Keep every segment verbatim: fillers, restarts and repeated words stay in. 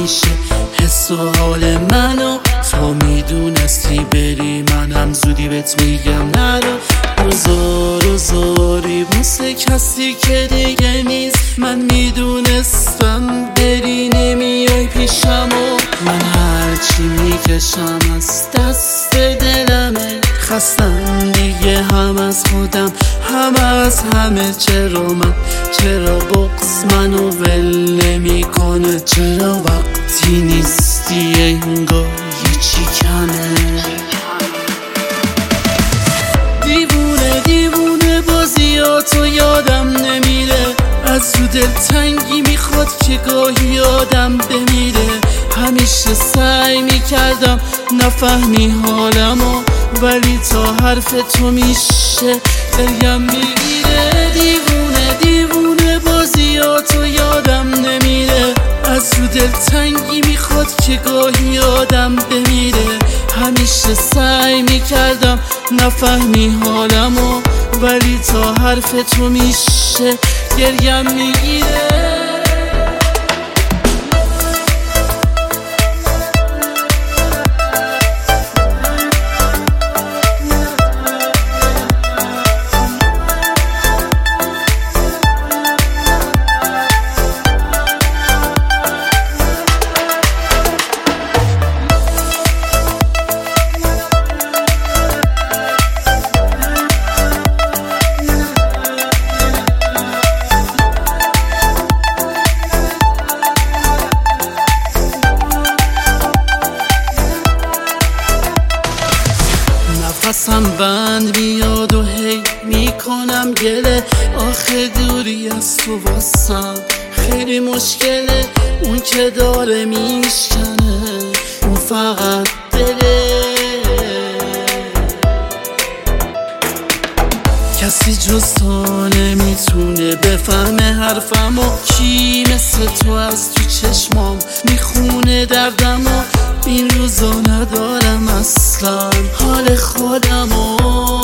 همیشه حس و حال منو تو میدونستی بری، منم زودی بهت میگم نرو. روزا روزاری واسه کسی که دیگه نیست، من میدونستم بری نمیای پیشم و من هرچی میکشم از دست دلمه. خستم دیگه هم از خودم هم از همه. چرا من چرا بغض منو ول نمیکنه؟ چرا وقتی نیستی انگار یه چی کمه؟ دیوونه دیوونه بازیاتو یادم نمیره، از رو دل تنگی میخواد که گاهی یادم بمیره. همیشه سعی میکردم نفهمی حالمو، ولی تا حرف تو میشه دلم میگیره. دیوونه دیوونه بازیاتو یادم نمیره، از رو دل تنگی میخواد که گاهی یادم بمیره. همیشه سعی میکردم نفهمی حالمو، ولی تا حرف تو میشه گریم میگیره. نفسم بند میاد و هی میکنم گله، آخه دوری از تو واسم خیلی مشکله. اون که داره میشکنه اون فقط دله، کسی جز تو نمیتونه بفهمه حرفمو. کی مثل تو از تو چشمام میخونه دردمو؟ این روزا ندارم اصلا حال خودمو.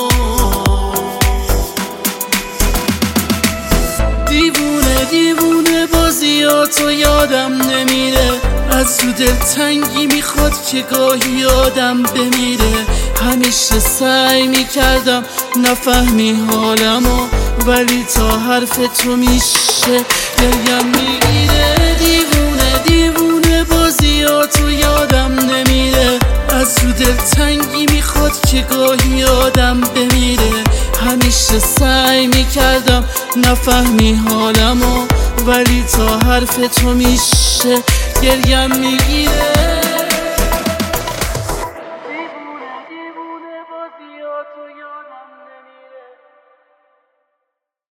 دیوونه دیوونه بازیاتو یادم نمیره، از رو دل تنگی میخواد که گاهی یادم بمیره. همیشه سعی میکردم نفهمی حالمو، ولی تا حرف تو میشه دلم میگیره. دیوونه دیوونه بازیاتو یادم نمیره، از رو دل تنگی میخواد که گاهی یادم بمیره. همیشه سعی میکردم نفهمی حالمو، ولی تا حرف تو میشه گریم میگیره.